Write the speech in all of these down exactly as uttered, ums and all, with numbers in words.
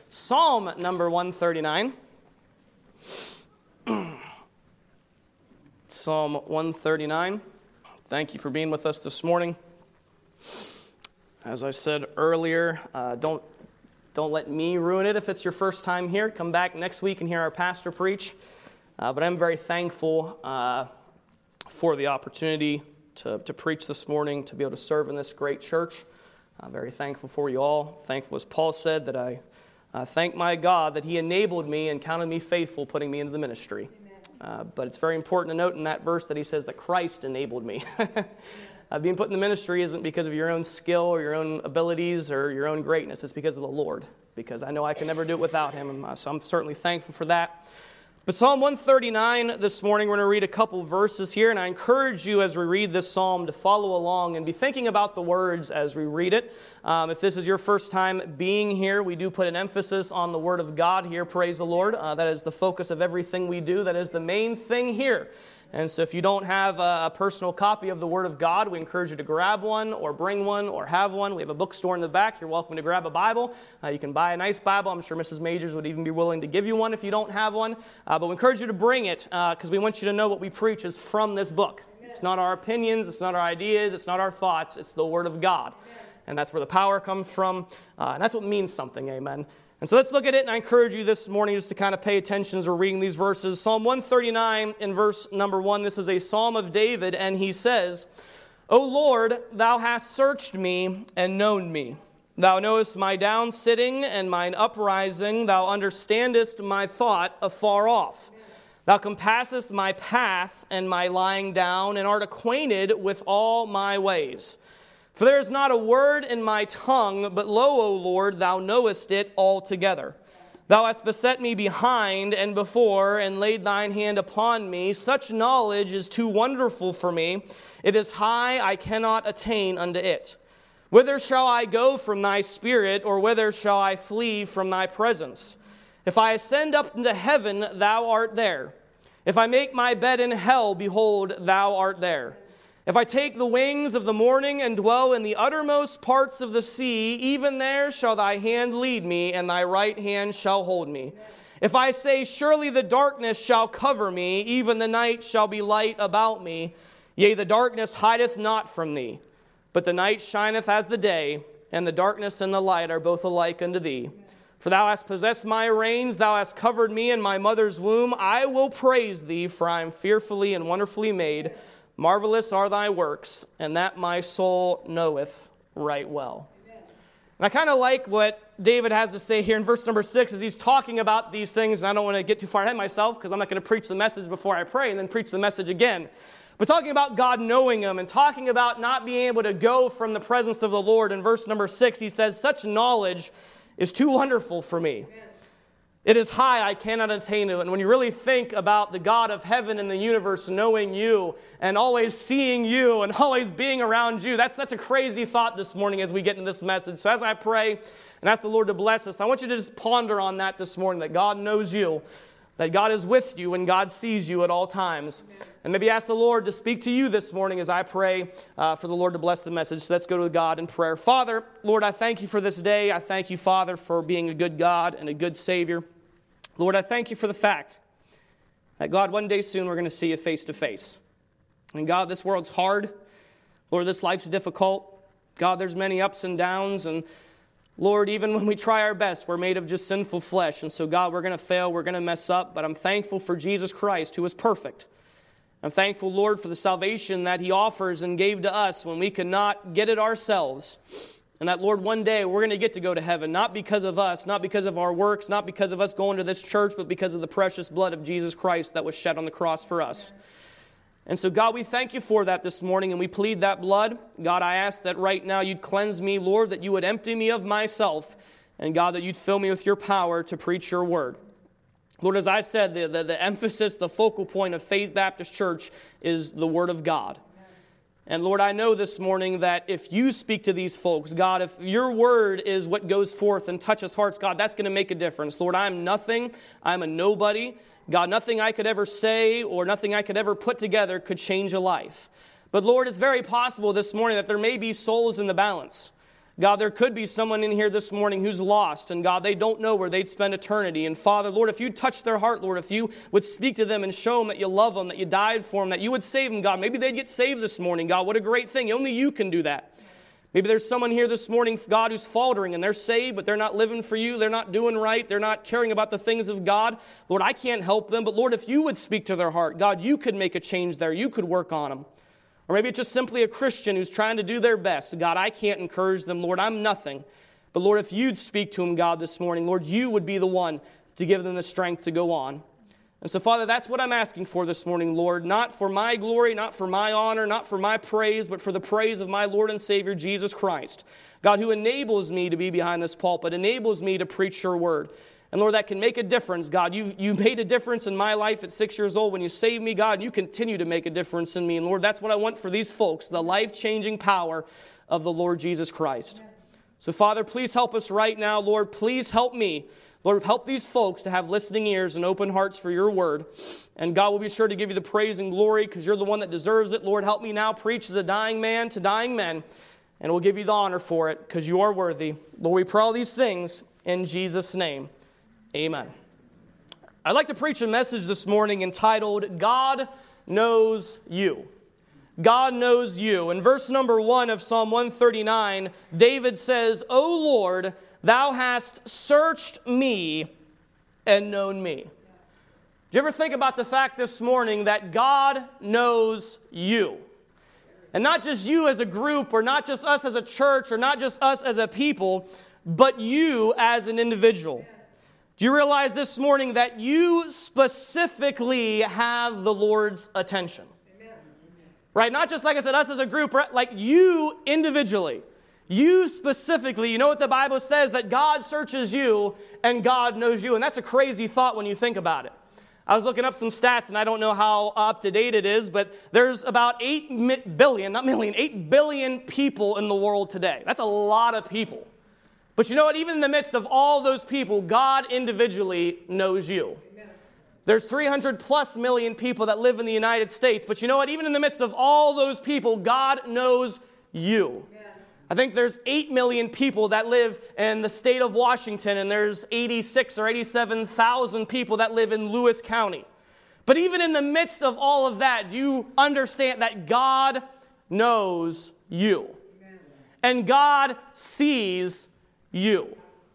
Psalm number one thirty-nine. Psalm one thirty-nine. Thank you for being with us this morning. As I said earlier, uh, don't don't let me ruin it if it's your first time here. Come back next week and hear our pastor preach. Uh, but I'm very thankful uh, for the opportunity to, to preach this morning, to be able to serve in this great church. I'm very thankful for you all. Thankful, as Paul said, that I uh, thank my God that He enabled me and counted me faithful, putting me into the ministry. Uh, but it's very important to note in that verse that he says that Christ enabled me. uh, being put in the ministry isn't because of your own skill or your own abilities or your own greatness. It's because of the Lord, because I know I can never do it without Him. Uh, so I'm certainly thankful for that. But Psalm one thirty-nine this morning, we're going to read a couple verses here, and I encourage you as we read this psalm to follow along and be thinking about the words as we read it. Um, if this is your first time being here, we do put an emphasis on the Word of God here, praise the Lord. Uh, that is the focus of everything we do. That is the main thing here. And so if you don't have a personal copy of the Word of God, we encourage you to grab one or bring one or have one. We have a bookstore in the back. You're welcome to grab a Bible. Uh, you can buy a nice Bible. I'm sure Missus Majors would even be willing to give you one if you don't have one. Uh, but we encourage you to bring it because uh, we want you to know what we preach is from this book. Amen. It's not our opinions. It's not our ideas. It's not our thoughts. It's the Word of God. Amen. And that's where the power comes from. Uh, and that's what means something. Amen. And so let's look at it, and I encourage you this morning just to kind of pay attention as we're reading these verses. Psalm one thirty-nine in verse number one, this is a psalm of David, and he says, O Lord, Thou hast searched me and known me. Thou knowest my down sitting and mine uprising. Thou understandest my thought afar off. Thou compassest my path and my lying down, and art acquainted with all my ways. For there is not a word in my tongue, but lo, O Lord, Thou knowest it altogether. Thou hast beset me behind and before, and laid Thine hand upon me. Such knowledge is too wonderful for me. It is high, I cannot attain unto it. Whither shall I go from Thy Spirit, or whither shall I flee from Thy presence? If I ascend up into heaven, Thou art there. If I make my bed in hell, behold, Thou art there. If I take the wings of the morning and dwell in the uttermost parts of the sea, even there shall Thy hand lead me, and Thy right hand shall hold me. If I say, surely the darkness shall cover me, even the night shall be light about me. Yea, the darkness hideth not from Thee, but the night shineth as the day, and the darkness and the light are both alike unto Thee. For Thou hast possessed my reins, Thou hast covered me in my mother's womb. I will praise Thee, for I am fearfully and wonderfully made. Marvelous are Thy works, and that my soul knoweth right well. Amen. And I kind of like what David has to say here in verse number six as he's talking about these things, and I don't want to get too far ahead of myself because I'm not going to preach the message before I pray and then preach the message again. But talking about God knowing Him and talking about not being able to go from the presence of the Lord, in verse number six, he says, such knowledge is too wonderful for me. Amen. It is high, I cannot attain it. And when you really think about the God of heaven and the universe knowing you and always seeing you and always being around you, that's, that's a crazy thought this morning as we get into this message. So as I pray and ask the Lord to bless us, I want you to just ponder on that this morning, that God knows you, that God is with you and God sees you at all times. Amen. And maybe ask the Lord to speak to you this morning as I pray uh, for the Lord to bless the message. So let's go to God in prayer. Father, Lord, I thank You for this day. I thank You, Father, for being a good God and a good Savior. Lord, I thank You for the fact that, God, one day soon we're going to see You face to face. And God, this world's hard. Lord, this life's difficult. God, there's many ups and downs. And Lord, even when we try our best, we're made of just sinful flesh. And so, God, we're going to fail. We're going to mess up. But I'm thankful for Jesus Christ, who is perfect. I'm thankful, Lord, for the salvation that He offers and gave to us when we could not get it ourselves. And that, Lord, one day we're going to get to go to heaven, not because of us, not because of our works, not because of us going to this church, but because of the precious blood of Jesus Christ that was shed on the cross for us. And so, God, we thank You for that this morning, and we plead that blood. God, I ask that right now You'd cleanse me, Lord, that You would empty me of myself, and God, that You'd fill me with Your power to preach Your word. Lord, as I said, the, the, the emphasis, the focal point of Faith Baptist Church is the Word of God. And Lord, I know this morning that if You speak to these folks, God, if Your word is what goes forth and touches hearts, God, that's going to make a difference. Lord, I'm nothing. I'm a nobody. God, nothing I could ever say or nothing I could ever put together could change a life. But Lord, it's very possible this morning that there may be souls in the balance. God, there could be someone in here this morning who's lost, and God, they don't know where they'd spend eternity. And Father, Lord, if you'd touch their heart, Lord, if you would speak to them and show them that you love them, that you died for them, that you would save them, God, maybe they'd get saved this morning, God. What a great thing. Only you can do that. Maybe there's someone here this morning, God, who's faltering, and they're saved, but they're not living for you. They're not doing right. They're not caring about the things of God. Lord, I can't help them, but Lord, if you would speak to their heart, God, you could make a change there. You could work on them. Or maybe it's just simply a Christian who's trying to do their best. God, I can't encourage them. Lord, I'm nothing. But Lord, if you'd speak to them, God, this morning, Lord, you would be the one to give them the strength to go on. And so, Father, that's what I'm asking for this morning, Lord. Not for my glory, not for my honor, not for my praise, but for the praise of my Lord and Savior, Jesus Christ. God, who enables me to be behind this pulpit, enables me to preach your word. And Lord, that can make a difference. God, you you made a difference in my life at six years old when you saved me, God, and you continue to make a difference in me. And Lord, that's what I want for these folks, the life-changing power of the Lord Jesus Christ. So Father, please help us right now. Lord, please help me. Lord, help these folks to have listening ears and open hearts for your word. And God will be sure to give you the praise and glory because you're the one that deserves it. Lord, help me now preach as a dying man to dying men. And we'll give you the honor for it because you are worthy. Lord, we pray all these things in Jesus' name. Amen. I'd like to preach a message this morning entitled, God Knows You. God knows you. In verse number one of Psalm one thirty-nine, David says, O Lord, thou hast searched me and known me. Do you ever think about the fact this morning that God knows you? And not just you as a group, or not just us as a church, or not just us as a people, but you as an individual. Do you realize this morning that you specifically have the Lord's attention? Amen. Right? Not just, like I said, us as a group, right? Like you individually. You specifically, you know what the Bible says? That God searches you and God knows you. And that's a crazy thought when you think about it. I was looking up some stats, and I don't know how up to date it is, but there's about eight billion, not million, eight billion people in the world today. That's a lot of people. But you know what? Even in the midst of all those people, God individually knows you. Amen. There's three hundred plus million people that live in the United States. But you know what? Even in the midst of all those people, God knows you. Amen. I think there's eight million people that live in the state of Washington, and there's eighty-six or eighty-seven thousand people that live in Lewis County. But even in the midst of all of that, do you understand that God knows you? Amen. And God sees you.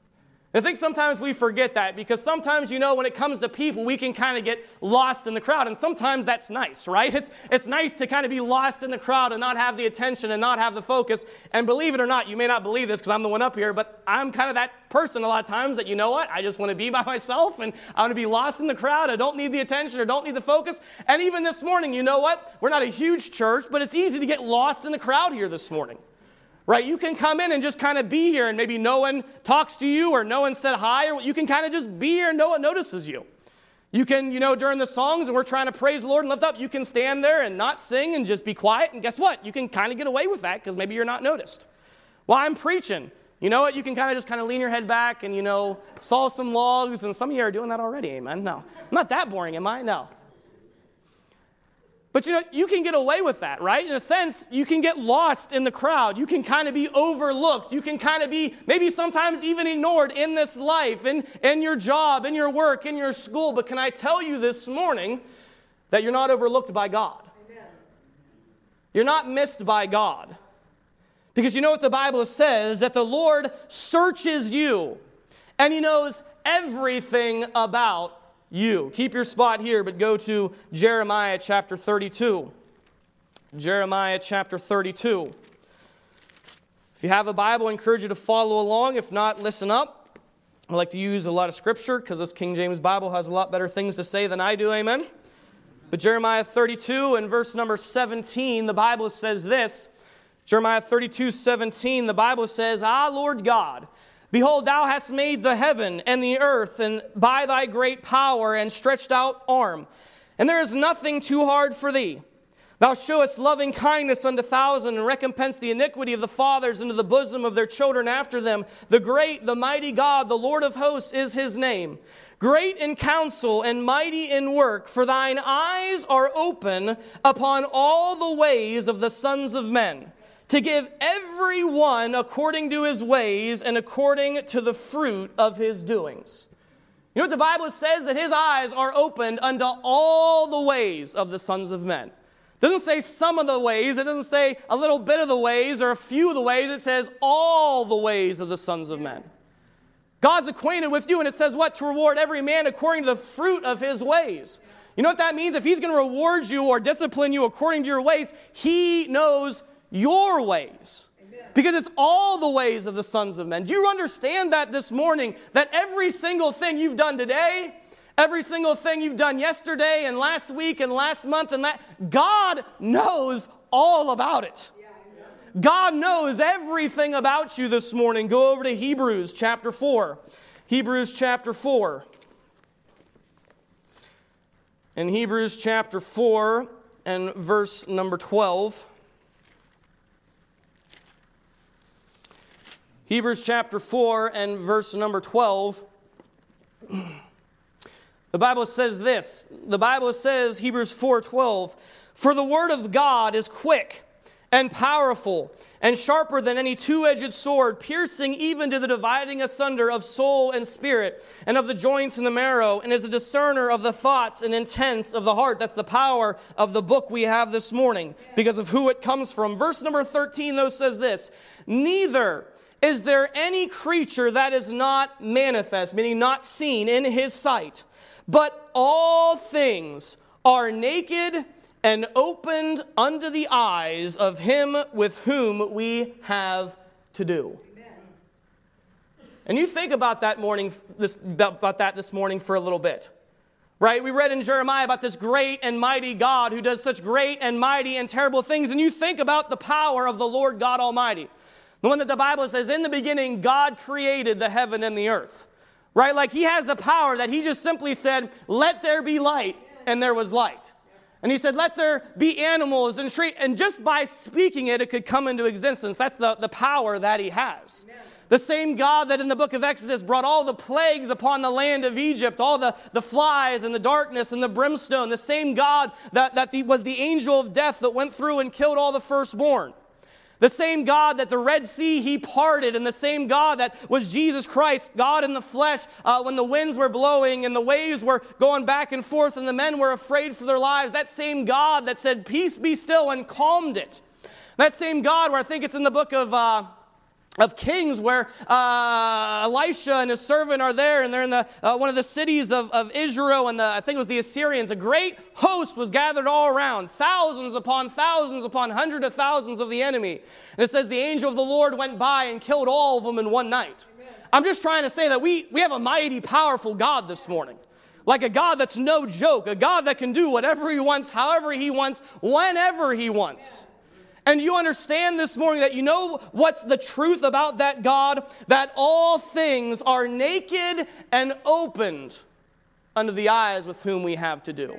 I think sometimes we forget that because sometimes, you know, when it comes to people, we can kind of get lost in the crowd. And sometimes that's nice, right? It's, it's nice to kind of be lost in the crowd and not have the attention and not have the focus. And believe it or not, you may not believe this because I'm the one up here, but I'm kind of that person a lot of times that, you know what, I just want to be by myself and I want to be lost in the crowd. I don't need the attention or don't need the focus. And even this morning, you know what? We're not a huge church, but it's easy to get lost in the crowd here this morning. Right, you can come in and just kind of be here and maybe no one talks to you or no one said hi, or you can kind of just be here and no one notices you. You can, you know, during the songs and we're trying to praise the Lord and lift up, you can stand there and not sing and just be quiet. And guess what? You can kind of get away with that because maybe you're not noticed. While I'm preaching, you know what? You can kind of just kind of lean your head back and, you know, saw some logs, and some of you are doing that already, amen? No, I'm not that boring, am I? No. But you know, you can get away with that, right? In a sense, you can get lost in the crowd. You can kind of be overlooked. You can kind of be maybe sometimes even ignored in this life, in, in your job, in your work, in your school. But can I tell you this morning that you're not overlooked by God? Amen. You're not missed by God. Because you know what the Bible says? That the Lord searches you and He knows everything about you. Keep your spot here, but go to Jeremiah chapter thirty-two. Jeremiah chapter thirty-two. If you have a Bible, I encourage you to follow along. If not, listen up. I like to use a lot of scripture because this King James Bible has a lot better things to say than I do, amen? But Jeremiah thirty-two and verse number seventeen, the Bible says this. Jeremiah thirty-two, seventeen, the Bible says, Ah, Lord God, behold, thou hast made the heaven and the earth, and by thy great power and stretched out arm. And there is nothing too hard for thee. Thou showest loving kindness unto thousands, and recompense the iniquity of the fathers into the bosom of their children after them. The great, the mighty God, the Lord of hosts is his name. Great in counsel and mighty in work, for thine eyes are open upon all the ways of the sons of men, to give everyone according to his ways and according to the fruit of his doings. You know what the Bible says? That his eyes are opened unto all the ways of the sons of men. It doesn't say some of the ways. It doesn't say a little bit of the ways or a few of the ways. It says all the ways of the sons of men. God's acquainted with you, and it says what? To reward every man according to the fruit of his ways. You know what that means? If he's going to reward you or discipline you according to your ways, he knows your ways. Because it's all the ways of the sons of men. Do you understand that this morning? That every single thing you've done today, every single thing you've done yesterday and last week and last month and that, God knows all about it. God knows everything about you this morning. Go over to Hebrews chapter four. Hebrews chapter four. In Hebrews chapter four and verse number twelve. Hebrews chapter four and verse number twelve. The Bible says this. The Bible says, Hebrews four twelve, for the word of God is quick and powerful and sharper than any two-edged sword, piercing even to the dividing asunder of soul and spirit and of the joints and the marrow, and is a discerner of the thoughts and intents of the heart. That's the power of the book we have this morning because of who it comes from. Verse number thirteen, though, says this, neither is there any creature that is not manifest, meaning not seen in his sight, but all things are naked and opened unto the eyes of him with whom we have to do. Amen. And you think about that morning, this, about that this morning for a little bit. Right? We read in Jeremiah about this great and mighty God who does such great and mighty and terrible things. And you think about the power of the Lord God Almighty. The one that the Bible says, in the beginning, God created the heaven and the earth. Right? Like he has the power that he just simply said, let there be light, and there was light. And he said, let there be animals and trees. And just by speaking it, it could come into existence. That's the, the power that he has. Amen. The same God that in the book of Exodus brought all the plagues upon the land of Egypt, all the, the flies and the darkness and the brimstone. The same God that, that the, was the angel of death that went through and killed all the firstborn. The same God that the Red Sea he parted, and the same God that was Jesus Christ, God in the flesh, uh, when the winds were blowing and the waves were going back and forth and the men were afraid for their lives. That same God that said, peace be still, and calmed it. That same God where I think it's in the book of... Uh, Of Kings, where uh, Elisha and his servant are there, and they're in the uh, one of the cities of, of Israel, and the, I think it was the Assyrians. A great host was gathered all around, thousands upon thousands upon hundreds of thousands of the enemy. And it says the angel of the Lord went by and killed all of them in one night. Amen. I'm just trying to say that we, we have a mighty, powerful God this morning. Like a God that's no joke, a God that can do whatever he wants, however he wants, whenever he wants. And you understand this morning that you know what's the truth about that God? That all things are naked and opened unto the eyes with whom we have to do.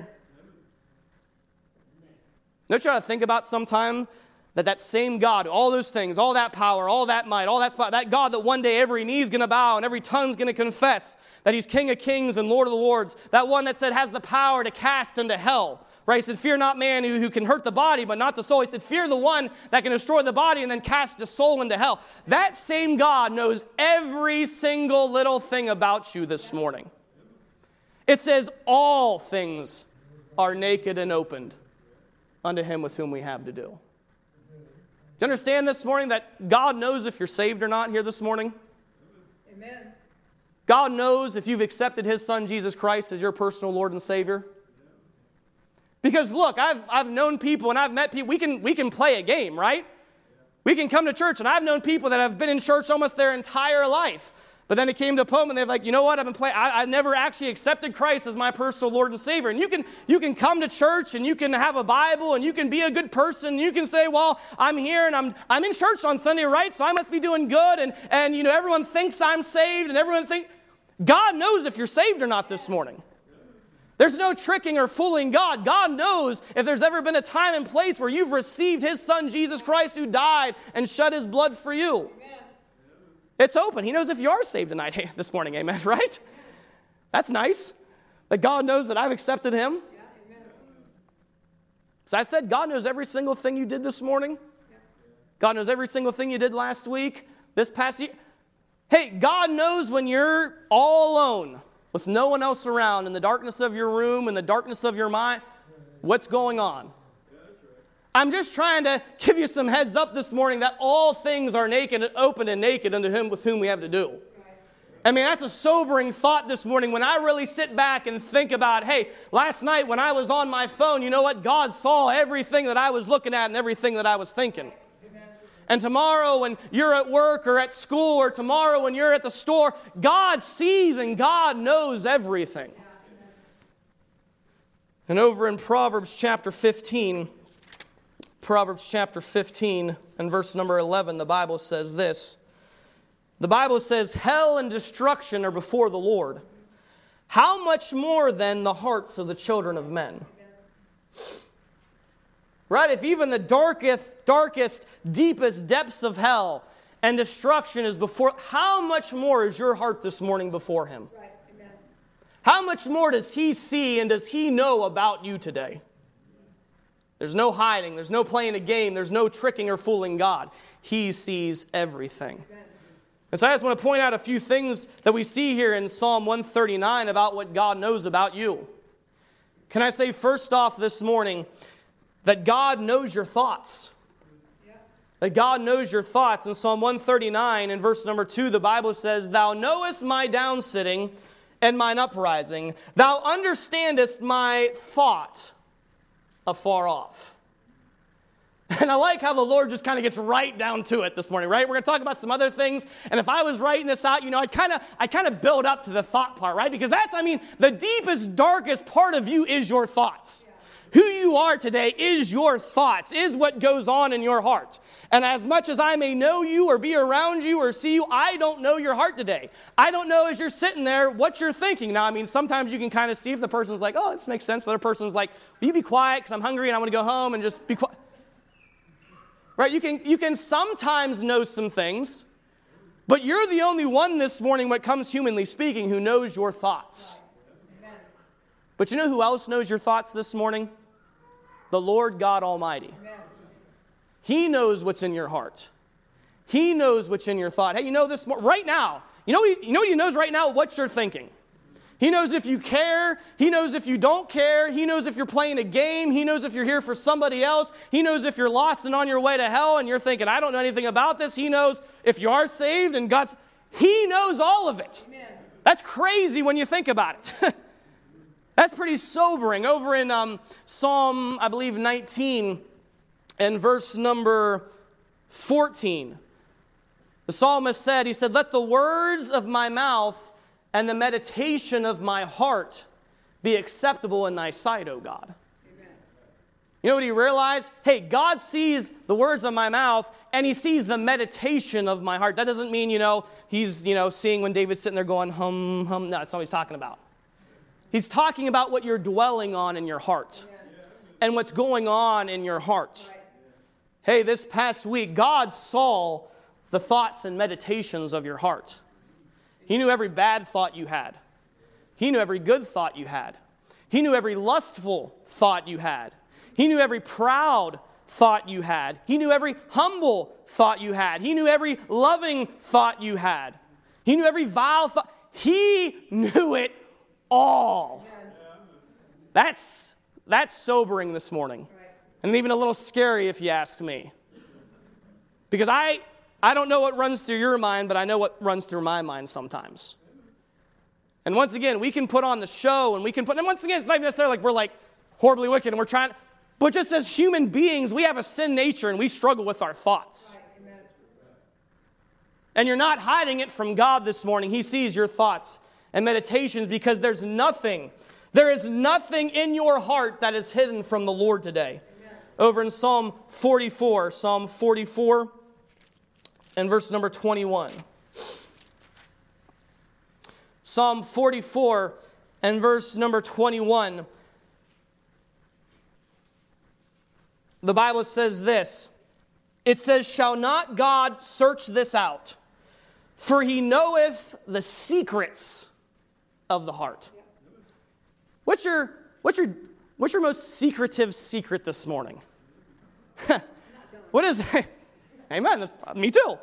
Don't you try to think about sometime that that same God, all those things, all that power, all that might, all that spot, that God that one day every knee's going to bow and every tongue's going to confess that he's King of kings and Lord of the lords, that one that said has the power to cast into hell. Right? He said, fear not man who, who can hurt the body, but not the soul. He said, fear the one that can destroy the body and then cast the soul into hell. That same God knows every single little thing about you this morning. It says, all things are naked and opened unto him with whom we have to do. Do you understand this morning that God knows if you're saved or not here this morning? Amen. God knows if you've accepted his son, Jesus Christ, as your personal Lord and Savior. Because look, I've I've known people and I've met people, we can we can play a game, right? We can come to church, and I've known people that have been in church almost their entire life. But then it came to a point and they're like, you know what, I've been playing, I, I never actually accepted Christ as my personal Lord and Savior. And you can you can come to church and you can have a Bible and you can be a good person. And you can say, well, I'm here and I'm I'm in church on Sunday, right? So I must be doing good. And and you know, everyone thinks I'm saved, and everyone thinks God knows if you're saved or not this morning. There's no tricking or fooling God. God knows if there's ever been a time and place where you've received his son, Jesus Christ, who died and shed his blood for you. Amen. It's open. He knows if you are saved tonight, hey, this morning, amen, right? That's nice. That God knows that I've accepted him. Yeah, so I said God knows every single thing you did this morning. Yeah. God knows every single thing you did last week, this past year. Hey, God knows when you're all alone with no one else around in the darkness of your room, in the darkness of your mind, what's going on. I'm just trying to give you some heads up this morning that all things are naked and open and naked unto him with whom we have to do. I mean, that's a sobering thought this morning when I really sit back and think about, hey, last night when I was on my phone, you know what? God saw everything that I was looking at and everything that I was thinking. And tomorrow when you're at work or at school or tomorrow when you're at the store, God sees and God knows everything. And over in Proverbs chapter fifteen, Proverbs chapter fifteen and verse number eleven, the Bible says this. The Bible says, hell and destruction are before the Lord. How much more then the hearts of the children of men? Right? If even the darkest, darkest, deepest depths of hell and destruction is before, how much more is your heart this morning before him? Right. Amen. How much more does he see and does he know about you today? There's no hiding. There's no playing a game. There's no tricking or fooling God. He sees everything. Amen. And so I just want to point out a few things that we see here in Psalm one thirty-nine about what God knows about you. Can I say first off this morning that God knows your thoughts? Yeah. That God knows your thoughts. In Psalm one thirty-nine in verse number two, the Bible says, Thou knowest my downsitting and mine uprising. Thou understandest my thought afar off. And I like how the Lord just kind of gets right down to it this morning, right? We're going to talk about some other things. And if I was writing this out, you know, I kind of I kind of build up to the thought part, right? Because that's, I mean, the deepest, darkest part of you is your thoughts. Who you are today is your thoughts, is what goes on in your heart. And as much as I may know you or be around you or see you, I don't know your heart today. I don't know as you're sitting there what you're thinking. Now, I mean, sometimes you can kind of see if the person's like, oh, this makes sense. The other person's like, will you be quiet because I'm hungry and I want to go home and just be quiet. Right? You can, you can sometimes know some things, but you're the only one this morning, when it comes humanly speaking, who knows your thoughts. Amen. But you know who else knows your thoughts this morning? The Lord God Almighty. Amen. He knows what's in your heart. He knows what's in your thought. Hey, you know this right now. You know, you know what he knows right now? What you're thinking. He knows if you care. He knows if you don't care. He knows if you're playing a game. He knows if you're here for somebody else. He knows if you're lost and on your way to hell and you're thinking, I don't know anything about this. He knows if you are saved and God's... He knows all of it. Amen. That's crazy when you think about it. That's pretty sobering. Over in um, Psalm, I believe, nineteen and verse number fourteen, the psalmist said, he said, let the words of my mouth and the meditation of my heart be acceptable in thy sight, O God. Amen. You know what he realized? Hey, God sees the words of my mouth and he sees the meditation of my heart. That doesn't mean, you know, he's, you know, seeing when David's sitting there going, hum, hum. No, that's not what he's talking about. He's talking about what you're dwelling on in your heart. Amen. And what's going on in your heart. Right. Hey, this past week, God saw the thoughts and meditations of your heart. He knew every bad thought you had. He knew every good thought you had. He knew every lustful thought you had. He knew every proud thought you had. He knew every humble thought you had. He knew every loving thought you had. He knew every vile thought. He knew it all. That's, that's sobering this morning. And even a little scary if you ask me. Because I... I don't know what runs through your mind, but I know what runs through my mind sometimes. And once again, we can put on the show, and we can put, and once again, it's not even necessarily like we're like horribly wicked, and we're trying, but just as human beings, we have a sin nature, and we struggle with our thoughts. Amen. And you're not hiding it from God this morning. He sees your thoughts and meditations because there's nothing, there is nothing in your heart that is hidden from the Lord today. Amen. Over in Psalm forty-four, Psalm forty-four, and verse number twenty-one. Psalm forty-four and verse number twenty-one. The Bible says this. It says, shall not God search this out? For he knoweth the secrets of the heart. What's your, what's your, what's your most secretive secret this morning? What is that? Amen. That's, me too.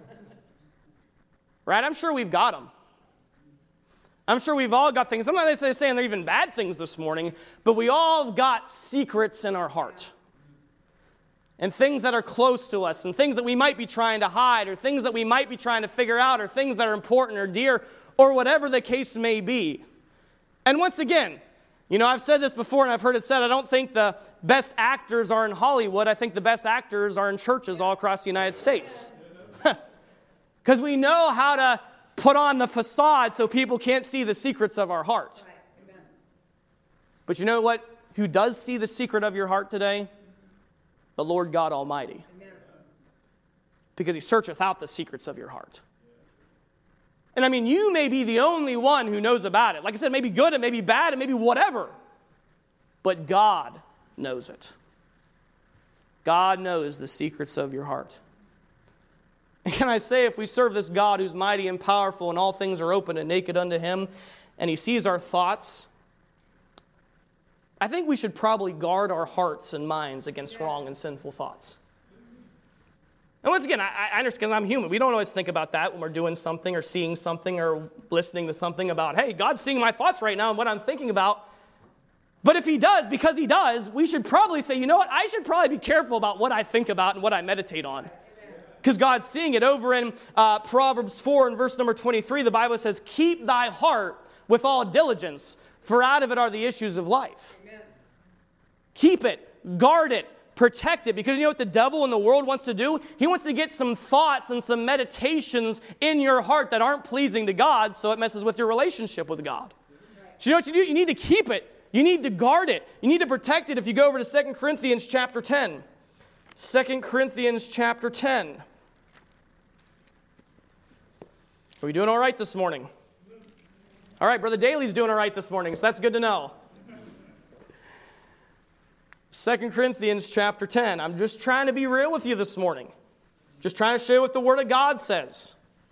Right? I'm sure we've got them. I'm sure we've all got things. I'm not saying they're even bad things this morning, but we all have got secrets in our heart. And things that are close to us, and things that we might be trying to hide, or things that we might be trying to figure out, or things that are important or dear, or whatever the case may be. And once again, you know, I've said this before and I've heard it said, I don't think the best actors are in Hollywood. I think the best actors are in churches all across the United States. Because we know how to put on the facade so people can't see the secrets of our heart. But you know what? Who does see the secret of your heart today? The Lord God Almighty. Because He searcheth out the secrets of your heart. And I mean, you may be the only one who knows about it. Like I said, it may be good, it may be bad, it may be whatever. But God knows it. God knows the secrets of your heart. And can I say, if we serve this God who's mighty and powerful and all things are open and naked unto Him, and He sees our thoughts, I think we should probably guard our hearts and minds against wrong and sinful thoughts. And once again, I, I understand I'm human. We don't always think about that when we're doing something or seeing something or listening to something about, hey, God's seeing my thoughts right now and what I'm thinking about. But if He does, because He does, we should probably say, you know what, I should probably be careful about what I think about and what I meditate on. Because God's seeing it. Over in uh, Proverbs four and verse number twenty-three, the Bible says, keep thy heart with all diligence, for out of it are the issues of life. Amen. Keep it, guard it, protect it. Because you know what the devil in the world wants to do? He wants to get some thoughts and some meditations in your heart that aren't pleasing to God, so it messes with your relationship with God. Right. So you know what you do? You need to keep it. You need to guard it. You need to protect it. If you go over to Second Corinthians chapter ten. Second Corinthians chapter ten. Are we doing all right this morning? All right, Brother Daly's doing all right this morning, so that's good to know. Second Corinthians chapter ten. I'm just trying to be real with you this morning. Just trying to show you what the Word of God says.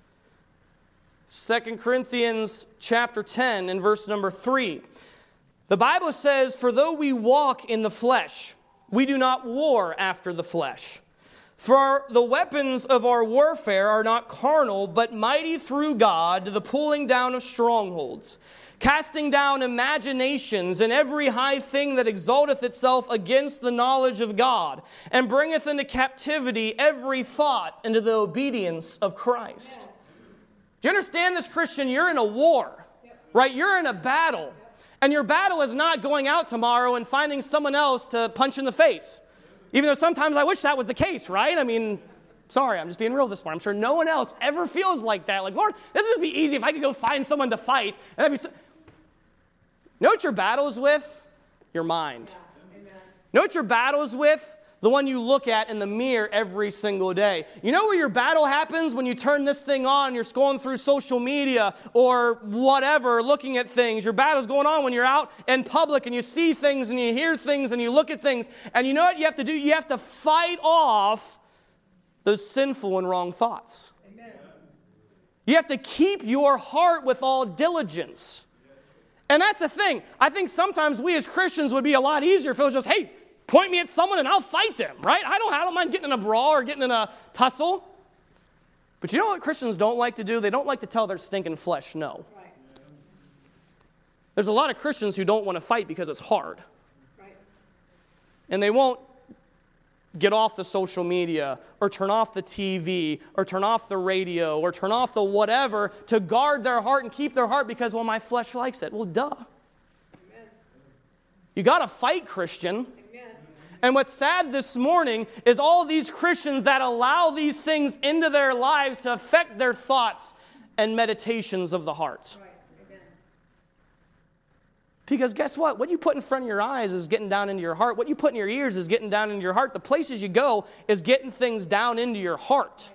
Second Corinthians chapter ten and verse number three. The Bible says, for though we walk in the flesh, we do not war after the flesh. For our, the weapons of our warfare are not carnal, but mighty through God to the pulling down of strongholds, casting down imaginations and every high thing that exalteth itself against the knowledge of God, and bringeth into captivity every thought into the obedience of Christ. Do you understand this, Christian? You're in a war, right? You're in a battle. And your battle is not going out tomorrow and finding someone else to punch in the face. Even though sometimes I wish that was the case, right? I mean, sorry, I'm just being real this morning. I'm sure no one else ever feels like that. Like, Lord, this would just be easy if I could go find someone to fight. And that'd be so... Know what your battle is with? Your mind. Yeah. Know what your battle is with? The one you look at in the mirror every single day. You know where your battle happens? When you turn this thing on, you're scrolling through social media or whatever, looking at things. Your battle's going on when you're out in public and you see things and you hear things and you look at things. And you know what you have to do? You have to fight off those sinful and wrong thoughts. Amen. You have to keep your heart with all diligence. And that's the thing. I think sometimes we as Christians would be a lot easier if it was just, hey, point me at someone and I'll fight them, right? I don't, I don't mind getting in a brawl or getting in a tussle. But you know what Christians don't like to do? They don't like to tell their stinking flesh no. Right. There's a lot of Christians who don't want to fight because it's hard. Right. And they won't get off the social media or turn off the T V or turn off the radio or turn off the whatever to guard their heart and keep their heart because, well, my flesh likes it. Well, duh. Amen. You got to fight, Christian. And what's sad this morning is all these Christians that allow these things into their lives to affect their thoughts and meditations of the heart. Right. Amen. Because guess what? What you put in front of your eyes is getting down into your heart. What you put in your ears is getting down into your heart. The places you go is getting things down into your heart.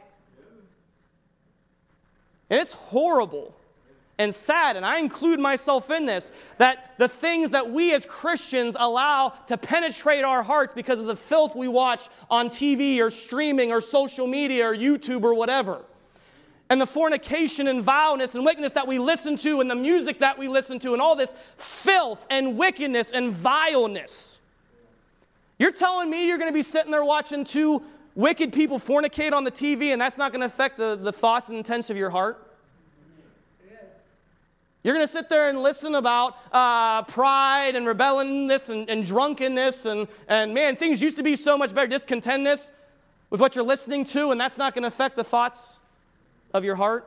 And it's horrible and sad, and I include myself in this, that the things that we as Christians allow to penetrate our hearts because of the filth we watch on T V or streaming or social media or YouTube or whatever, and the fornication and vileness and wickedness that we listen to and the music that we listen to and all this filth and wickedness and vileness. You're telling me you're going to be sitting there watching two wicked people fornicate on the T V and that's not going to affect the, the thoughts and intents of your heart? You're going to sit there and listen about uh, pride and rebelliousness and, and drunkenness and, and, man, things used to be so much better, discontentness with what you're listening to, and that's not going to affect the thoughts of your heart?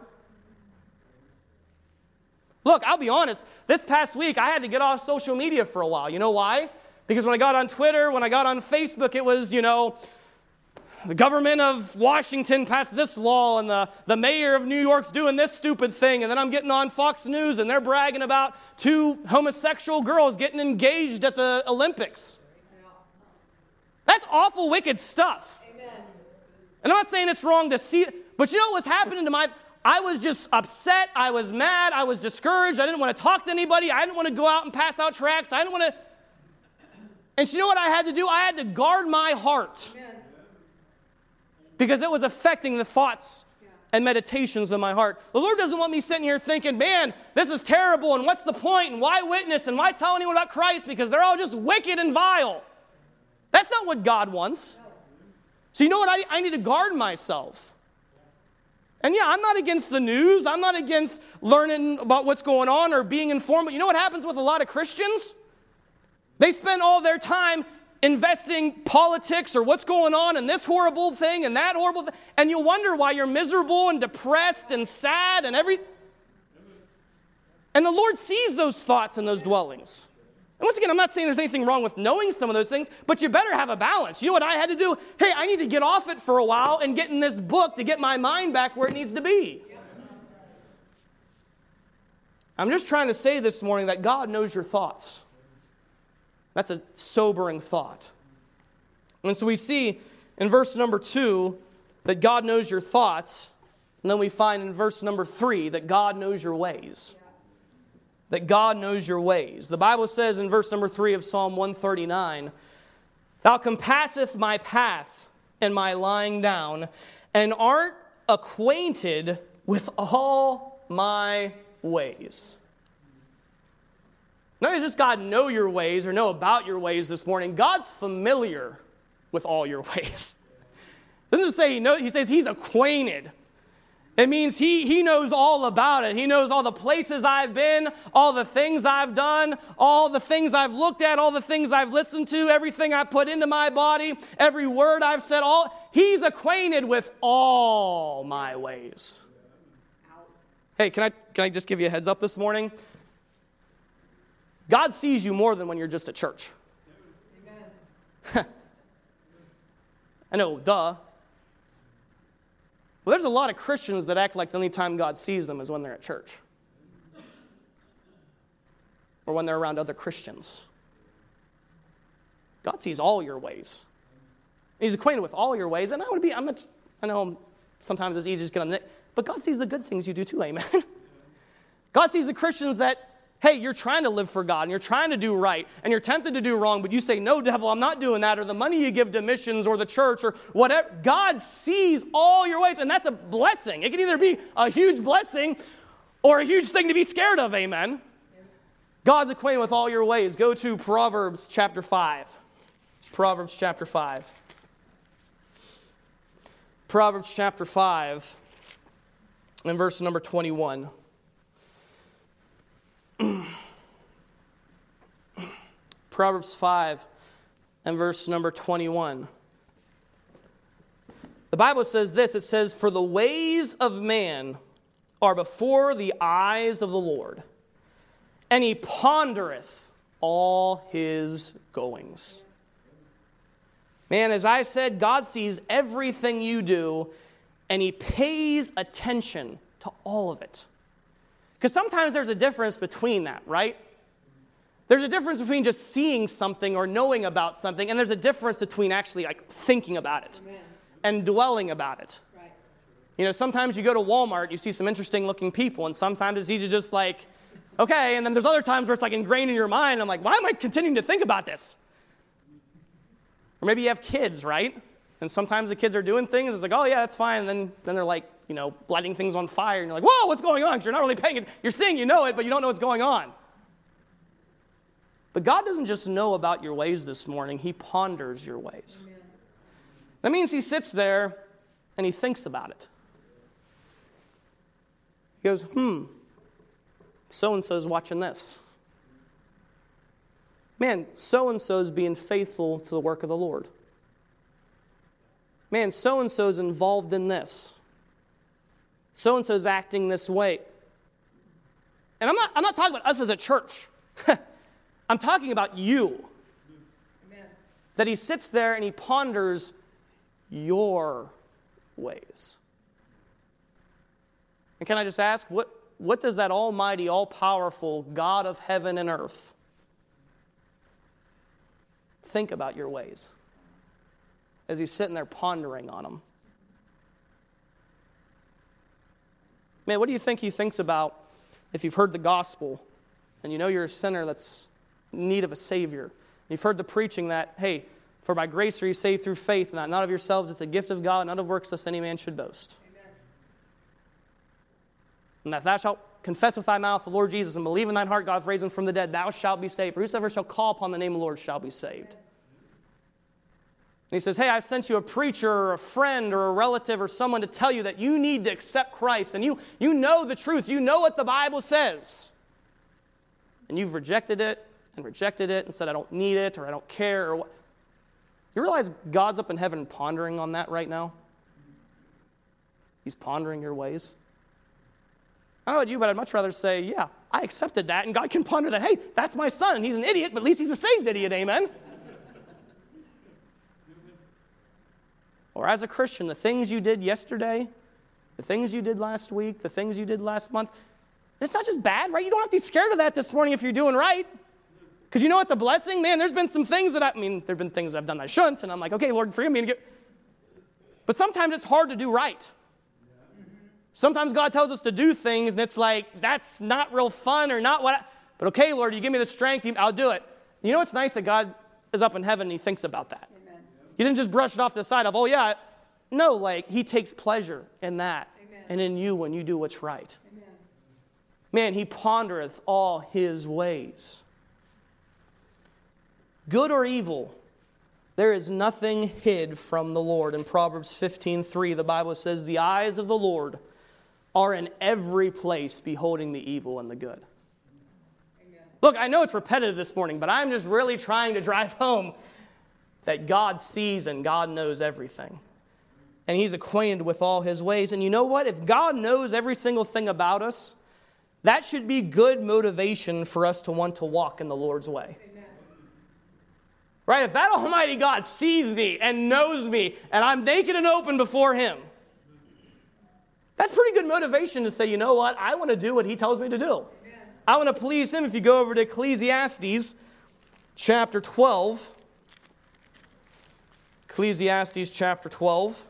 Look, I'll be honest. This past week, I had to get off social media for a while. You know why? Because when I got on Twitter, when I got on Facebook, it was, you know, the government of Washington passed this law, and the, the mayor of New York's doing this stupid thing. And then I'm getting on Fox News, and they're bragging about two homosexual girls getting engaged at the Olympics. That's awful, wicked stuff. Amen. And I'm not saying it's wrong to see, but you know what's happening to my... I was just upset. I was mad. I was discouraged. I didn't want to talk to anybody. I didn't want to go out and pass out tracts. I didn't want to... And you know what I had to do? I had to guard my heart. Amen. Because it was affecting the thoughts and meditations of my heart. The Lord doesn't want me sitting here thinking, man, this is terrible, and what's the point, and why witness, and why tell anyone about Christ, because they're all just wicked and vile. That's not what God wants. So you know what? I, I need to guard myself. And yeah, I'm not against the news. I'm not against learning about what's going on or being informed. But you know what happens with a lot of Christians? They spend all their time investing politics or what's going on and this horrible thing and that horrible thing. And you wonder why you're miserable and depressed and sad and everything. And the Lord sees those thoughts and those dwellings. And once again, I'm not saying there's anything wrong with knowing some of those things, but you better have a balance. You know what I had to do? Hey, I need to get off it for a while and get in this book to get my mind back where it needs to be. I'm just trying to say this morning that God knows your thoughts. That's a sobering thought. And so we see in verse number two that God knows your thoughts. And then we find in verse number three that God knows your ways. That God knows your ways. The Bible says in verse number three of Psalm one thirty-nine, Thou compasseth my path and my lying down, and art acquainted with all my ways. Not only does God know your ways or know about your ways this morning, God's familiar with all your ways. It doesn't say he knows, he says he's acquainted. It means he, he knows all about it. He knows all the places I've been, all the things I've done, all the things I've looked at, all the things I've listened to, everything I put into my body, every word I've said. All He's acquainted with all my ways. Hey, can I, can I just give you a heads up this morning? God sees you more than when you're just at church. Amen. I know, duh. Well, there's a lot of Christians that act like the only time God sees them is when they're at church. Or when they're around other Christians. God sees all your ways. He's acquainted with all your ways. And I want to be, I'm not, I know sometimes it's easy to just get on it, but God sees the good things you do too, amen? God sees the Christians that, hey, you're trying to live for God, and you're trying to do right, and you're tempted to do wrong, but you say, no, devil, I'm not doing that, or the money you give to missions or the church or whatever. God sees all your ways, and that's a blessing. It can either be a huge blessing or a huge thing to be scared of, amen? God's acquainted with all your ways. Go to Proverbs chapter five. Proverbs chapter five. Proverbs chapter five, and verse number twenty-one. Proverbs five and verse number twenty-one. The Bible says this, it says, For the ways of man are before the eyes of the Lord, and he pondereth all his goings. Man, as I said, God sees everything you do, and he pays attention to all of it. Because sometimes there's a difference between that, right? There's a difference between just seeing something or knowing about something, and there's a difference between actually like thinking about it. Amen. And dwelling about it. Right. You know, sometimes you go to Walmart, you see some interesting looking people, and sometimes it's easy to just like, okay, and then there's other times where it's like ingrained in your mind. I'm like, why am I continuing to think about this? Or maybe you have kids, right? And sometimes the kids are doing things, it's like, oh yeah, that's fine, and then, then they're like, you know, lighting things on fire, and you're like, whoa, what's going on? Because you're not really paying it. You're seeing you know it, but you don't know what's going on. But God doesn't just know about your ways this morning. He ponders your ways. Amen. That means he sits there and he thinks about it. He goes, hmm, so-and-so's watching this. Man, so-and-so's being faithful to the work of the Lord. Man, so-and-so's involved in this. So-and-so's acting this way. And I'm not, I'm not talking about us as a church. I'm talking about you. Amen. That he sits there and he ponders your ways. And can I just ask, what, what does that almighty, all-powerful God of heaven and earth think about your ways as he's sitting there pondering on them? Man, what do you think he thinks about if you've heard the gospel and you know you're a sinner that's in need of a Savior? You've heard the preaching that, hey, for by grace are you saved through faith, and that not of yourselves, it's a gift of God, not of works, lest any man should boast. Amen. And that thou shalt confess with thy mouth the Lord Jesus, and believe in thine heart God hath raised him from the dead, thou shalt be saved. For whosoever shall call upon the name of the Lord shall be saved. Amen. And he says, hey, I've sent you a preacher or a friend or a relative or someone to tell you that you need to accept Christ. And you, you know the truth. You know what the Bible says. And you've rejected it and rejected it and said, I don't need it or I don't care. Or what. You realize God's up in heaven pondering on that right now? He's pondering your ways. I don't know about you, but I'd much rather say, yeah, I accepted that. And God can ponder that, hey, that's my son. And he's an idiot, but at least he's a saved idiot. Amen. Or as a Christian, the things you did yesterday, the things you did last week, the things you did last month, it's not just bad, right? You don't have to be scared of that this morning if you're doing right. Because you know it's a blessing. Man, there's been some things that I, I mean, there have been things that I've done that I shouldn't, and I'm like, okay, Lord, forgive me. But sometimes it's hard to do right. Sometimes God tells us to do things, and it's like, that's not real fun or not what I, but okay, Lord, you give me the strength, I'll do it. You know it's nice that God is up in heaven and he thinks about that. He didn't just brush it off the side of, oh yeah. No, like he takes pleasure in that. Amen. And in you when you do what's right. Amen. Man, he pondereth all his ways. Good or evil, there is nothing hid from the Lord. In Proverbs fifteen three, the Bible says, the eyes of the Lord are in every place, beholding the evil and the good. Amen. Look, I know it's repetitive this morning, but I'm just really trying to drive home that God sees and God knows everything. And he's acquainted with all his ways. And you know what? If God knows every single thing about us, that should be good motivation for us to want to walk in the Lord's way. Amen. Right? If that almighty God sees me and knows me and I'm naked and open before him, that's pretty good motivation to say, you know what? I want to do what he tells me to do. Amen. I want to please him. If you go over to Ecclesiastes chapter twelve, Ecclesiastes chapter twelve.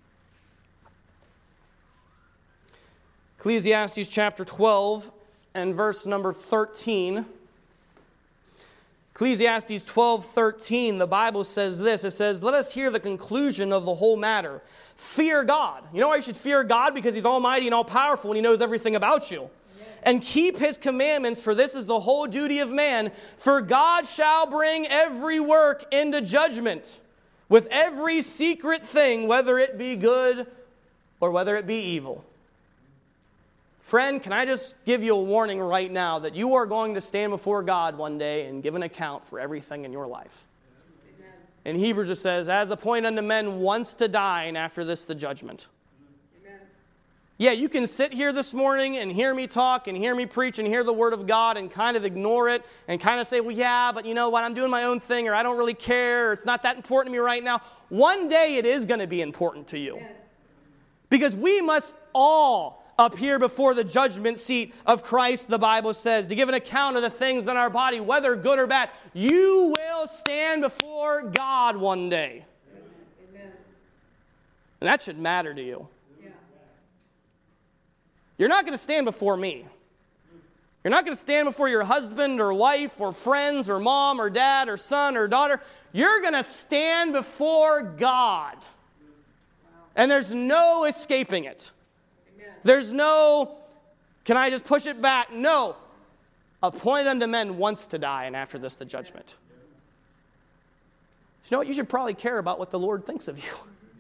Ecclesiastes chapter twelve and verse number thirteen. Ecclesiastes twelve thirteen, the Bible says this. It says, let us hear the conclusion of the whole matter. Fear God. You know why you should fear God? Because he's almighty and all-powerful and he knows everything about you. And keep his commandments, for this is the whole duty of man. For God shall bring every work into judgment, with every secret thing, whether it be good or whether it be evil. Friend, can I just give you a warning right now that you are going to stand before God one day and give an account for everything in your life. Amen. In Hebrews it says, as appointed unto men once to die, and after this the judgment. Amen. Yeah, you can sit here this morning and hear me talk and hear me preach and hear the Word of God and kind of ignore it and kind of say, well, yeah, but you know what, I'm doing my own thing, or I don't really care, or it's not that important to me right now. One day it is going to be important to you. Amen. Because we must all appear before the judgment seat of Christ, the Bible says, to give an account of the things in our body, whether good or bad. You will stand before God one day. Amen. And that should matter to you. Yeah. You're not going to stand before me. You're not going to stand before your husband or wife or friends or mom or dad or son or daughter. You're going to stand before God. Wow. And there's no escaping it. There's no, can I just push it back? No. Appointed unto men once to die, and after this the judgment. You know what? You should probably care about what the Lord thinks of you.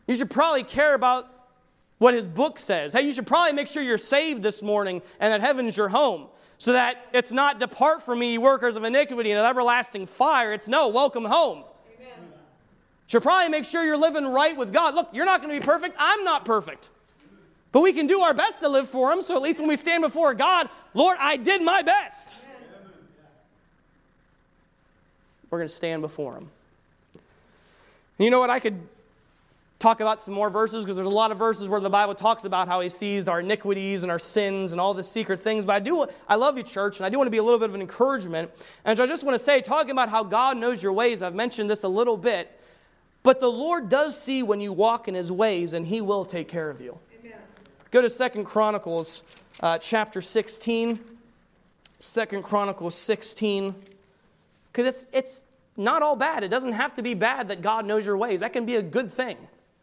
You should probably care about what his book says. Hey, you should probably make sure you're saved this morning and that heaven's your home. So that it's not depart from me, workers of iniquity, and an everlasting fire. It's no, welcome home. Amen. You should probably make sure you're living right with God. Look, you're not going to be perfect. I'm not perfect. But we can do our best to live for him, so at least when we stand before God, Lord, I did my best. Amen. We're going to stand before him. And you know what? I could talk about some more verses because there's a lot of verses where the Bible talks about how he sees our iniquities and our sins and all the secret things. But I do, I love you, church, and I do want to be a little bit of an encouragement. And I just want to say, talking about how God knows your ways, I've mentioned this a little bit, but the Lord does see when you walk in his ways, and he will take care of you. Amen. Go to Second Chronicles uh, chapter sixteen. Second Chronicles sixteen. Because it's, it's not all bad. It doesn't have to be bad that God knows your ways. That can be a good thing.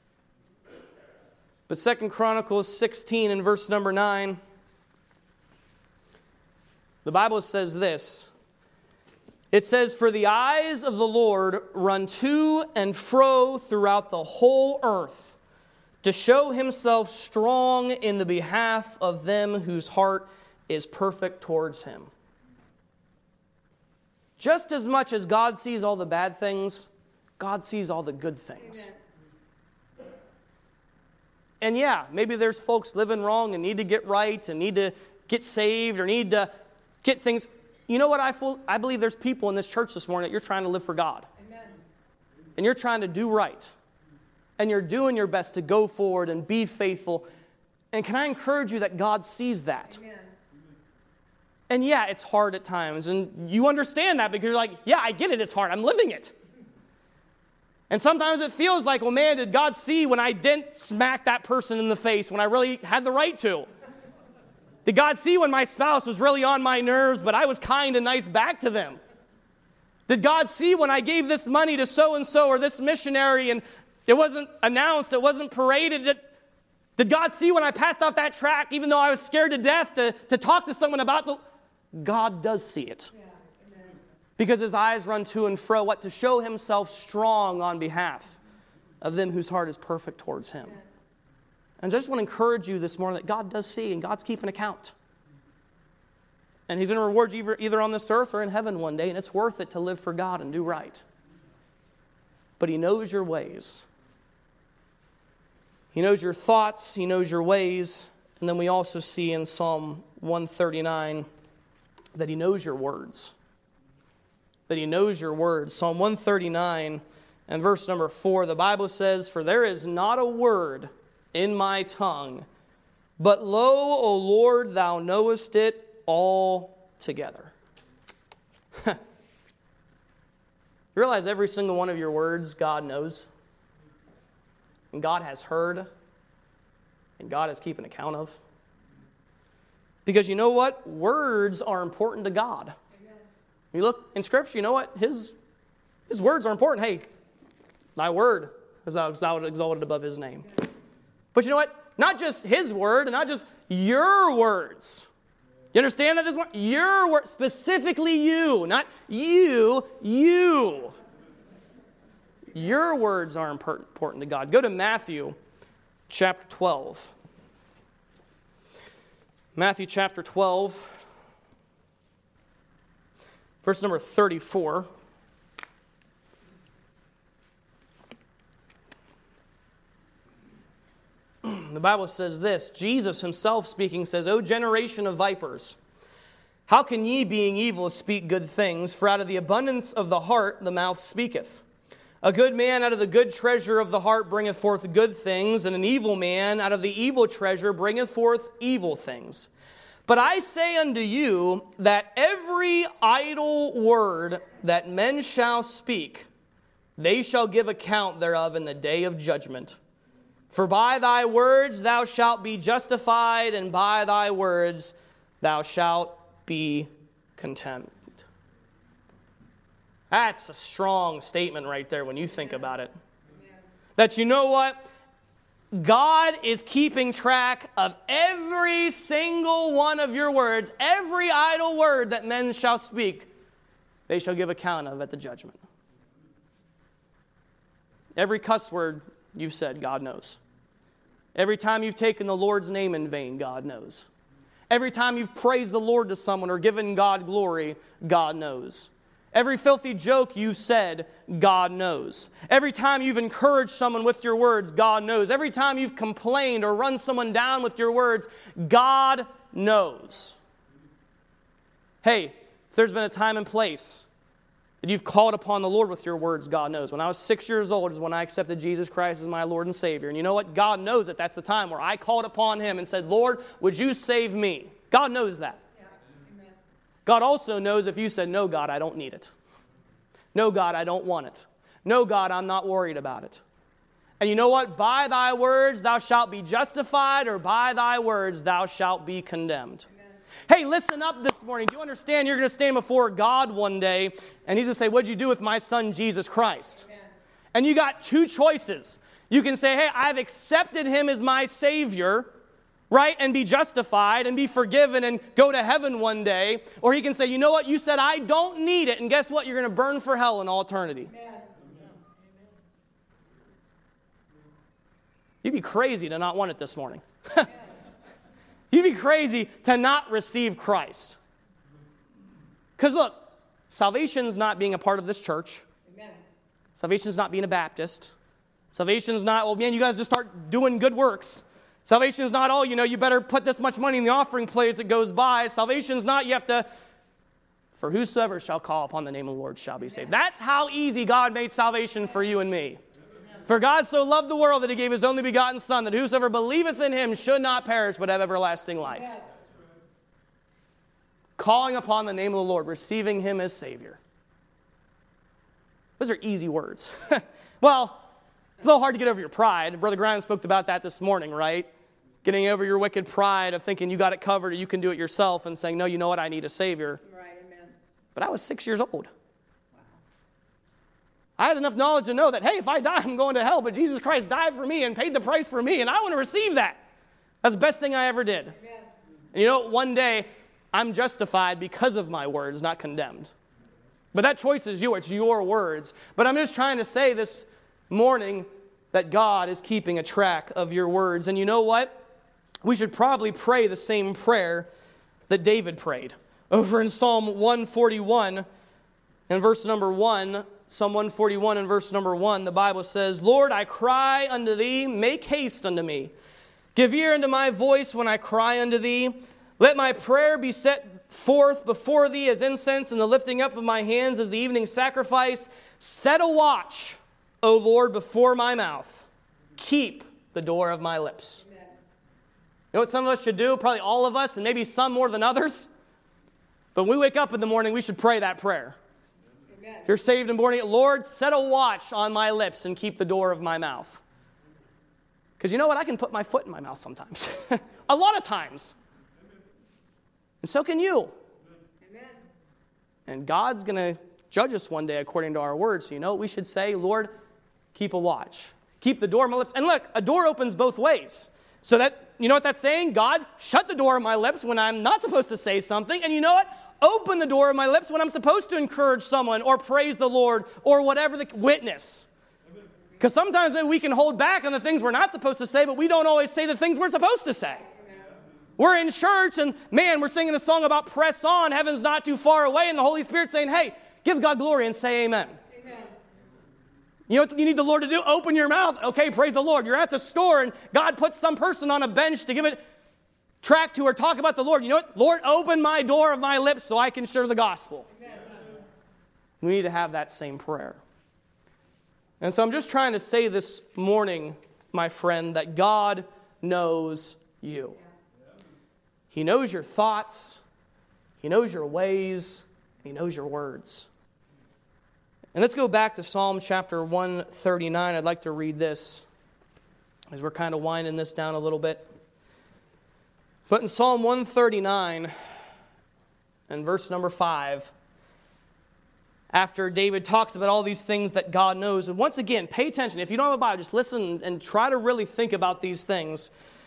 But Second Chronicles sixteen and verse number nine, the Bible says this. It says, "For the eyes of the Lord run to and fro throughout the whole earth, to show himself strong in the behalf of them whose heart is perfect towards him." Just as much as God sees all the bad things, God sees all the good things. Amen. And yeah, maybe there's folks living wrong and need to get right and need to get saved or need to get things. You know what? I feel, I believe there's people in this church this morning that you're trying to live for God. Amen. And you're trying to do right. And you're doing your best to go forward and be faithful. And can I encourage you that God sees that? Amen. And yeah, it's hard at times. And you understand that because you're like, yeah, I get it. It's hard. I'm living it. And sometimes it feels like, well, man, did God see when I didn't smack that person in the face when I really had the right to? Did God see when my spouse was really on my nerves, but I was kind and nice back to them? Did God see when I gave this money to so-and-so or this missionary and it wasn't announced, it wasn't paraded? Did, did God see when I passed out that tract even though I was scared to death to, to talk to someone about the... God does see it. Yeah. Because his eyes run to and fro, what? To show himself strong on behalf of them whose heart is perfect towards him. And I just want to encourage you this morning that God does see and God's keeping account. And he's going to reward you either, either on this earth or in heaven one day, and it's worth it to live for God and do right. But he knows your ways. He knows your thoughts, he knows your ways, and then we also see in Psalm one thirty-nine that he knows your words. That he knows your words. Psalm one thirty-nine and verse number four, the Bible says, "For there is not a word in my tongue, but lo, O Lord, thou knowest it altogether." You realize every single one of your words God knows? And God has heard? And God is keeping account of? Because you know what? Words are important to God. You look in Scripture, you know what? His, his words are important. Hey, thy word is exalted above his name. But you know what? Not just his word, and not just your words. You understand that this one? Your word, specifically you, not you, you. Your words are important to God. Go to Matthew chapter twelve. Matthew chapter twelve. Verse number thirty-four. The Bible says this, Jesus himself speaking says, "O generation of vipers, how can ye, being evil, speak good things? For out of the abundance of the heart the mouth speaketh. A good man out of the good treasure of the heart bringeth forth good things, and an evil man out of the evil treasure bringeth forth evil things. But I say unto you that every idle word that men shall speak, they shall give account thereof in the day of judgment. For by thy words thou shalt be justified, and by thy words thou shalt be condemned." That's a strong statement right there when you think about it. That you know what? God is keeping track of every single one of your words, every idle word that men shall speak, they shall give account of at the judgment. Every cuss word you've said, God knows. Every time you've taken the Lord's name in vain, God knows. Every time you've praised the Lord to someone or given God glory, God knows. Every filthy joke you've said, God knows. Every time you've encouraged someone with your words, God knows. Every time you've complained or run someone down with your words, God knows. Hey, if there's been a time and place that you've called upon the Lord with your words, God knows. When I was six years old is when I accepted Jesus Christ as my Lord and Savior. And you know what? God knows that that's the time where I called upon Him and said, Lord, would you save me? God knows that. Yeah. Amen. God also knows if you said, no, God, I don't need it. No, God, I don't want it. No, God, I'm not worried about it. And you know what? By thy words thou shalt be justified, or by thy words thou shalt be condemned. Hey, listen up this morning. Do you understand you're going to stand before God one day, and He's going to say, what'd you do with my son, Jesus Christ? Amen. And you got two choices. You can say, hey, I've accepted Him as my Savior, right, and be justified and be forgiven and go to heaven one day. Or He can say, you know what, you said I don't need it, and guess what? You're going to burn for hell in all eternity. Amen. You'd be crazy to not want it this morning. You'd be crazy to not receive Christ. Because look, salvation's not being a part of this church. Amen. Salvation's not being a Baptist. Salvation's not, well, man, you guys just start doing good works. Salvation's not, oh, you know, you better put this much money in the offering plate as it goes by. Salvation's not, you have to, for whosoever shall call upon the name of the Lord shall be saved. That's how easy God made salvation for you and me. For God so loved the world that He gave His only begotten Son, that whosoever believeth in Him should not perish but have everlasting life. Yeah. Calling upon the name of the Lord, receiving Him as Savior. Those are easy words. Well, it's a little hard to get over your pride. Brother Graham spoke about that this morning, right? Getting over your wicked pride of thinking you got it covered or you can do it yourself and saying, no, you know what, I need a Savior. Right, amen. But I was six years old. I had enough knowledge to know that, hey, if I die, I'm going to hell, but Jesus Christ died for me and paid the price for me, and I want to receive that. That's the best thing I ever did. Amen. And you know, one day, I'm justified because of my words, not condemned. But that choice is yours. It's your words. But I'm just trying to say this morning that God is keeping a track of your words. And you know what? We should probably pray the same prayer that David prayed. Over in Psalm one forty-one, and verse number one, Psalm one forty-one and verse number one, the Bible says, Lord, I cry unto Thee, make haste unto me. Give ear unto my voice when I cry unto Thee. Let my prayer be set forth before Thee as incense, and the lifting up of my hands as the evening sacrifice. Set a watch, O Lord, before my mouth. Keep the door of my lips. Amen. You know what some of us should do? Probably all of us, and maybe some more than others. But when we wake up in the morning, we should pray that prayer. If you're saved and born again, Lord, set a watch on my lips and keep the door of my mouth. Because you know what? I can put my foot in my mouth sometimes. A lot of times. And so can you. Amen. And God's going to judge us one day according to our words. So you know what we should say? Lord, keep a watch. Keep the door of my lips. And look, a door opens both ways. So that, you know what that's saying? God, shut the door of my lips when I'm not supposed to say something. And you know what? Open the door of my lips when I'm supposed to encourage someone or praise the Lord or whatever the witness. Because sometimes maybe we can hold back on the things we're not supposed to say, but we don't always say the things we're supposed to say. We're in church and, man, we're singing a song about press on, heaven's not too far away, and the Holy Spirit's saying, hey, give God glory and say amen. Amen. You know what you need the Lord to do? Open your mouth. Okay, praise the Lord. You're at the store and God puts some person on a bench to give it track to or talk about the Lord. You know what? Lord, open my door of my lips so I can share the gospel. Amen. We need to have that same prayer. And so I'm just trying to say this morning, my friend, that God knows you. He knows your thoughts. He knows your ways. He knows your words. And let's go back to Psalm chapter one thirty-nine. I'd like to read this as we're kind of winding this down a little bit. But in Psalm one thirty-nine and verse number five, after David talks about all these things that God knows, and once again, pay attention. If you don't have a Bible, just listen and try to really think about these things.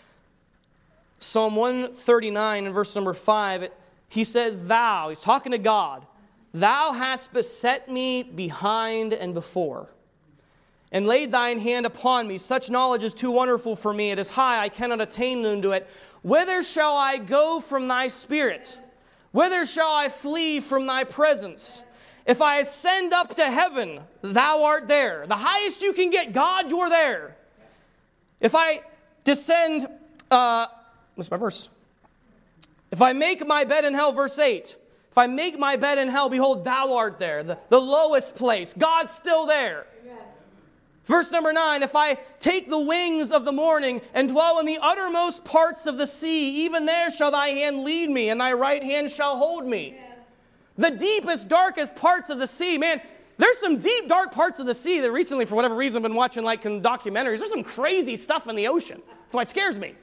Psalm one thirty-nine and verse number five, he says, Thou, he's talking to God, Thou hast beset me behind and before, and laid thine hand upon me. Such knowledge is too wonderful for me. It is high, I cannot attain unto it. Whither shall I go from thy spirit? Whither shall I flee from thy presence? If I ascend up to heaven, thou art there. The highest you can get, God, you're there. If I descend, uh, what's my verse? If I make my bed in hell, verse eight. If I make my bed in hell, behold, thou art there. The, the lowest place. God's still there. Amen. Verse number nine. If I take the wings of the morning and dwell in the uttermost parts of the sea, even there shall thy hand lead me, and thy right hand shall hold me. Amen. The deepest, darkest parts of the sea. Man, there's some deep, dark parts of the sea that recently, for whatever reason, I've been watching like documentaries. There's some crazy stuff in the ocean. That's why it scares me.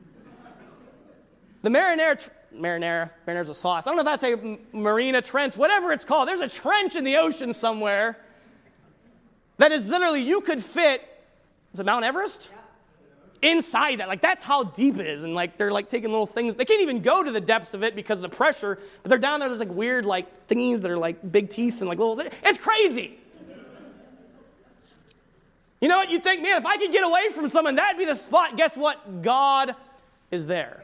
The marinara, marinara, marinara's a sauce. I don't know if that's a marina trench, whatever it's called. There's a trench in the ocean somewhere that is literally, you could fit, is it Mount Everest? Inside that. Like, that's how deep it is. And like, they're like taking little things. They can't even go to the depths of it because of the pressure, but they're down there. There's like weird like thingies that are like big teeth and like little, it's crazy. You know what? You think, man, if I could get away from someone, that'd be the spot. Guess what? God is there.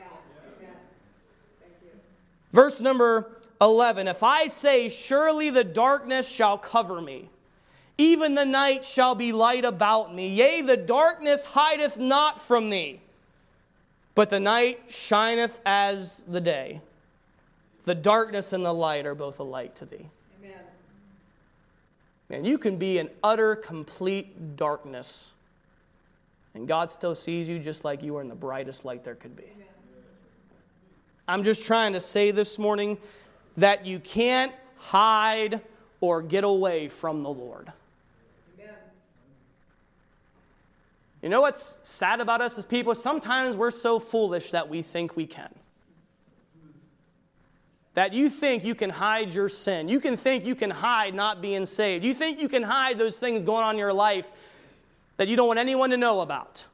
Verse number eleven, if I say, surely the darkness shall cover me, even the night shall be light about me. Yea, the darkness hideth not from thee, but the night shineth as the day. The darkness and the light are both alike to thee. Amen. Man, you can be in utter, complete darkness, and God still sees you just like you are in the brightest light there could be. Amen. I'm just trying to say this morning that you can't hide or get away from the Lord. You know what's sad about us as people? Sometimes we're so foolish that we think we can. That you think you can hide your sin. You can think you can hide not being saved. You think you can hide those things going on in your life that you don't want anyone to know about.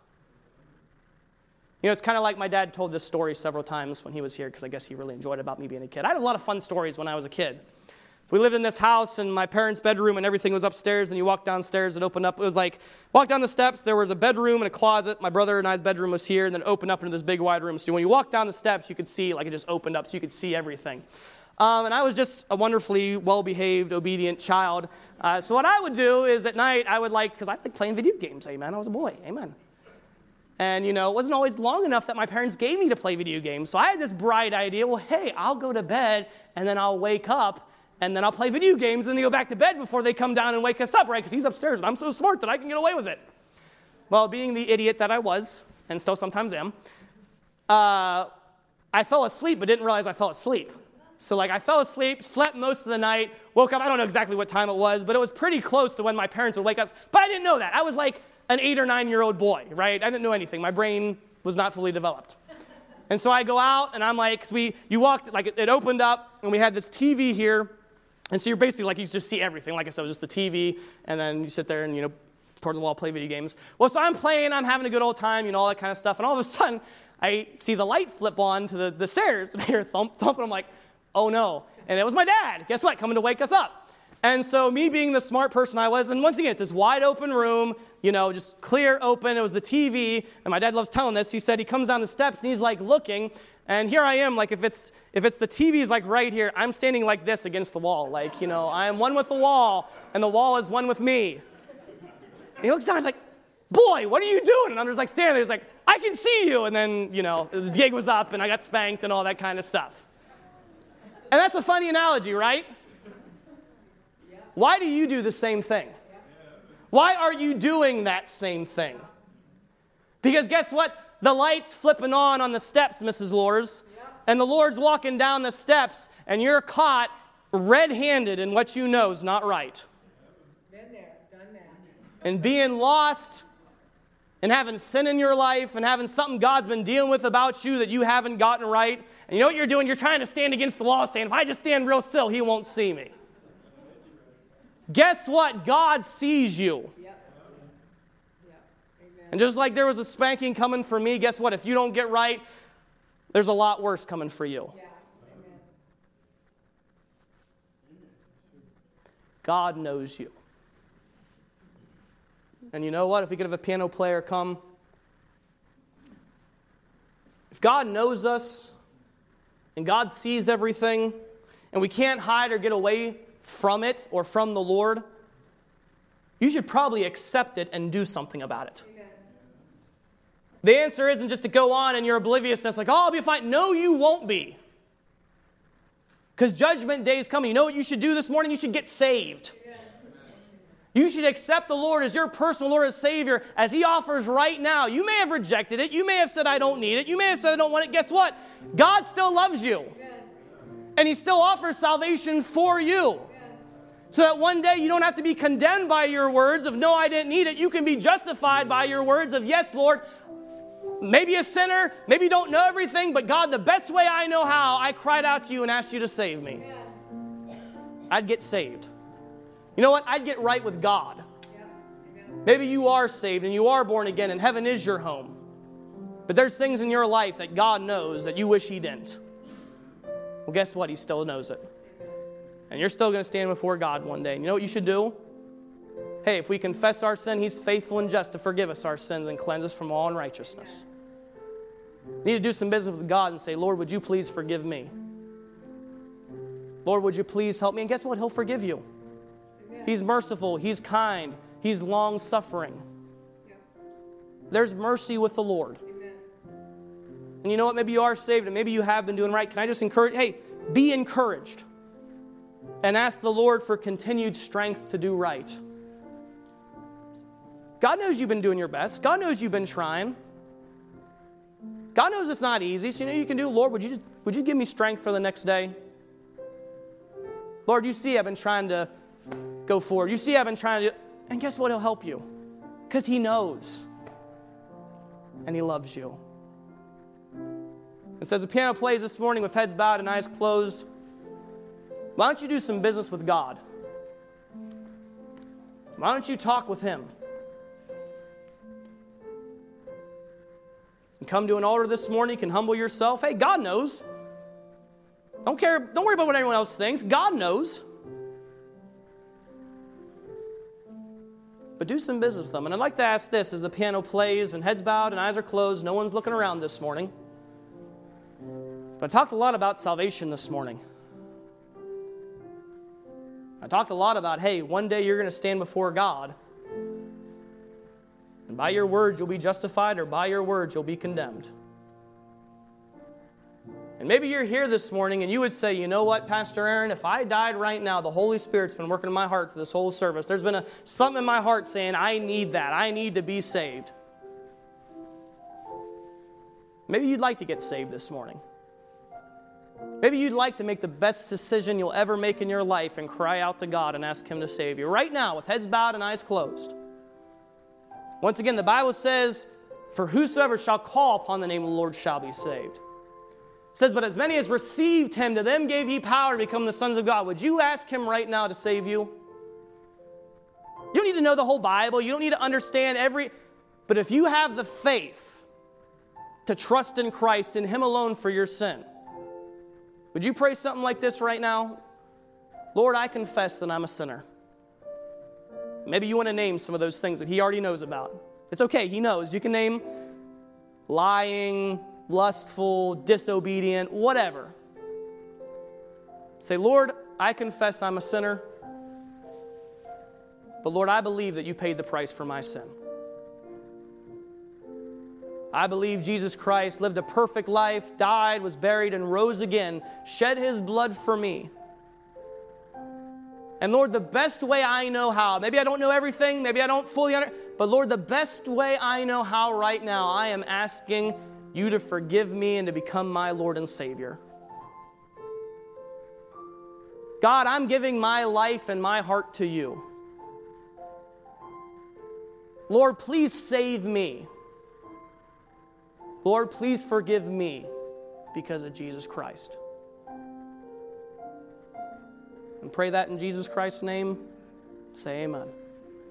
You know, it's kind of like my dad told this story several times when he was here, because I guess he really enjoyed it about me being a kid. I had a lot of fun stories when I was a kid. We lived in this house, and my parents' bedroom and everything was upstairs, and you walk downstairs and open up. It was like, walk down the steps, there was a bedroom and a closet. My brother and I's bedroom was here, and then it opened up into this big wide room. So when you walk down the steps, you could see, like it just opened up, so you could see everything. Um, and I was just a wonderfully well-behaved, obedient child. Uh, so what I would do is at night, I would like, because I like playing video games, amen. I was a boy, amen. And, you know, it wasn't always long enough that my parents gave me to play video games. So I had this bright idea, well, hey, I'll go to bed, and then I'll wake up, and then I'll play video games, and then they go back to bed before they come down and wake us up, right? Because he's upstairs, and I'm so smart that I can get away with it. Well, being the idiot that I was, and still sometimes am, uh, I fell asleep, but didn't realize I fell asleep. So, like, I fell asleep, slept most of the night, woke up, I don't know exactly what time it was, but it was pretty close to when my parents would wake us. But I didn't know that. I was like an eight or nine-year-old boy, right? I didn't know anything. My brain was not fully developed. And so I go out, and I'm like, because we, you walked, like, it, it opened up, and we had this T V here. And so you're basically like, you just see everything. Like I said, it was just the T V, and then you sit there and, you know, towards the wall, play video games. Well, so I'm playing, I'm having a good old time, you know, all that kind of stuff. And all of a sudden, I see the light flip on to the, the stairs, and I hear a thump, thump, and I'm like, oh no. And it was my dad, guess what, coming to wake us up. And so me being the smart person I was, and once again, it's this wide open room, you know, just clear open. It was the T V, and my dad loves telling this. He said he comes down the steps, and he's like looking, and here I am, like if it's if it's the T V's like right here, I'm standing like this against the wall. Like, you know, I am one with the wall, and the wall is one with me. And he looks down, he's like, boy, what are you doing? And I'm just like standing there, he's like, I can see you. And then, you know, the gig was up, and I got spanked and all that kind of stuff. And that's a funny analogy, right? Why do you do the same thing? Why are you doing that same thing? Because guess what? The light's flipping on on the steps, Missus Lors, and the Lord's walking down the steps, and you're caught red-handed in what you know is not right. Been there, done that. And being lost and having sin in your life and having something God's been dealing with about you that you haven't gotten right. And you know what you're doing? You're trying to stand against the wall saying, if I just stand real still, he won't see me. Guess what? God sees you. And just like there was a spanking coming for me, guess what? If you don't get right, there's a lot worse coming for you. Yeah. God knows you. And you know what? If we could have a piano player come. If God knows us and God sees everything and we can't hide or get away from it or from the Lord, you should probably accept it and do something about it. Amen. The answer isn't just to go on in your obliviousness like, oh, I'll be fine. No, you won't be. Because judgment day is coming. You know what you should do this morning? You should get saved. Amen. You should accept the Lord as your personal Lord and Savior as He offers right now. You may have rejected it. You may have said, I don't need it. You may have said, I don't want it. Guess what? God still loves you. Amen. And He still offers salvation for you. Amen. So that one day you don't have to be condemned by your words of, no, I didn't need it. You can be justified by your words of, yes, Lord, maybe a sinner, maybe you don't know everything, but God, the best way I know how, I cried out to you and asked you to save me. Yeah. I'd get saved. You know what? I'd get right with God. Yeah. Maybe you are saved and you are born again and heaven is your home. But there's things in your life that God knows that you wish He didn't. Well, guess what? He still knows it. And you're still going to stand before God one day. And you know what you should do? Hey, if we confess our sin, He's faithful and just to forgive us our sins and cleanse us from all unrighteousness. You need to do some business with God and say, Lord, would you please forgive me? Lord, would you please help me? And guess what? He'll forgive you. Amen. He's merciful. He's kind. He's long-suffering. Yeah. There's mercy with the Lord. Amen. And you know what? Maybe you are saved and maybe you have been doing right. Can I just encourage? Hey, be encouraged. And ask the Lord for continued strength to do right. God knows you've been doing your best. God knows you've been trying. God knows it's not easy. So you know you can do, Lord, would you just would you give me strength for the next day? Lord, you see I've been trying to go forward. You see I've been trying to, and guess what? He'll help you. Because He knows. And He loves you. And so as the piano plays this morning with heads bowed and eyes closed, why don't you do some business with God? Why don't you talk with Him? And come to an altar this morning, you can humble yourself. Hey, God knows. Don't care, don't worry about what anyone else thinks. God knows. But do some business with them. And I'd like to ask this as the piano plays and heads bowed and eyes are closed, no one's looking around this morning. But I talked a lot about salvation this morning. I talked a lot about, hey, one day you're going to stand before God. And by your words you'll be justified, or by your words you'll be condemned. And maybe you're here this morning and you would say, you know what, Pastor Aaron, if I died right now, the Holy Spirit's been working in my heart for this whole service. There's been a, something in my heart saying, I need that. I need to be saved. Maybe you'd like to get saved this morning. Maybe you'd like to make the best decision you'll ever make in your life and cry out to God and ask Him to save you. Right now, with heads bowed and eyes closed. Once again, the Bible says, for whosoever shall call upon the name of the Lord shall be saved. It says, but as many as received Him, to them gave He power to become the sons of God. Would you ask Him right now to save you? You don't need to know the whole Bible. You don't need to understand every... But if you have the faith to trust in Christ and Him alone for your sin, would you pray something like this right now? Lord, I confess that I'm a sinner. Maybe you want to name some of those things that He already knows about. It's okay, He knows. You can name lying, lustful, disobedient, whatever. Say, Lord, I confess I'm a sinner. But Lord, I believe that you paid the price for my sin. I believe Jesus Christ lived a perfect life, died, was buried, and rose again, shed His blood for me. And Lord, the best way I know how, maybe I don't know everything, maybe I don't fully understand, but Lord, the best way I know how right now, I am asking you to forgive me and to become my Lord and Savior. God, I'm giving my life and my heart to you. Lord, please save me. Lord, please forgive me because of Jesus Christ. And pray that in Jesus Christ's name. Say amen.